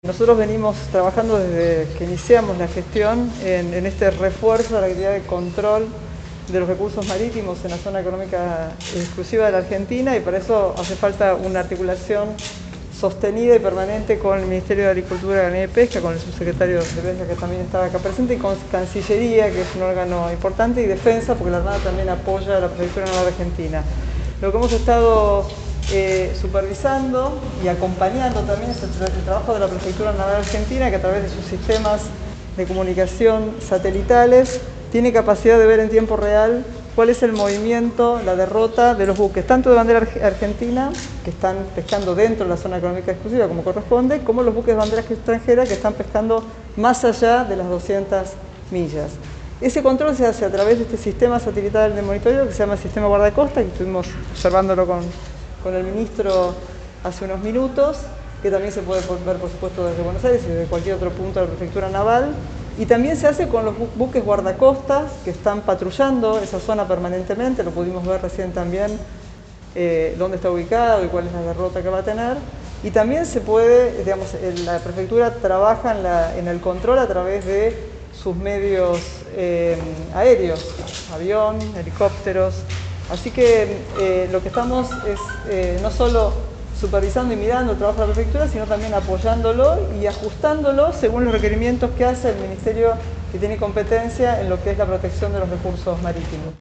Nosotros venimos trabajando desde que iniciamos la gestión en este refuerzo de la actividad de control de los recursos marítimos en la zona económica exclusiva de la Argentina, y para eso hace falta una articulación sostenida y permanente con el Ministerio de Agricultura, Ganadería y Pesca, con el subsecretario de Pesca que también estaba acá presente, y con Cancillería, que es un órgano importante, y Defensa, porque la Armada también apoya a la Prefectura Naval Argentina. Lo que hemos estado supervisando y acompañando también es el trabajo de la Prefectura Naval Argentina, que a través de sus sistemas de comunicación satelitales tiene capacidad de ver en tiempo real cuál es el movimiento, la derrota de los buques, tanto de bandera argentina, que están pescando dentro de la zona económica exclusiva como corresponde, como los buques de bandera extranjera que están pescando más allá de las 200 millas. Ese control se hace a través de este sistema satelital de monitoreo que se llama Sistema Guardacosta, que estuvimos observándolo con el ministro hace unos minutos, que también se puede ver, por supuesto, desde Buenos Aires y desde cualquier otro punto de la Prefectura Naval. Y también se hace con los buques guardacostas que están patrullando esa zona permanentemente. Lo pudimos ver recién también dónde está ubicado y cuál es la derrota que va a tener. Y también se puede, digamos, la Prefectura trabaja en el control a través de sus medios aéreos, avión, helicópteros. Así que lo que estamos es no solo supervisando y mirando el trabajo de la Prefectura, sino también apoyándolo y ajustándolo según los requerimientos que hace el Ministerio que tiene competencia en lo que es la protección de los recursos marítimos.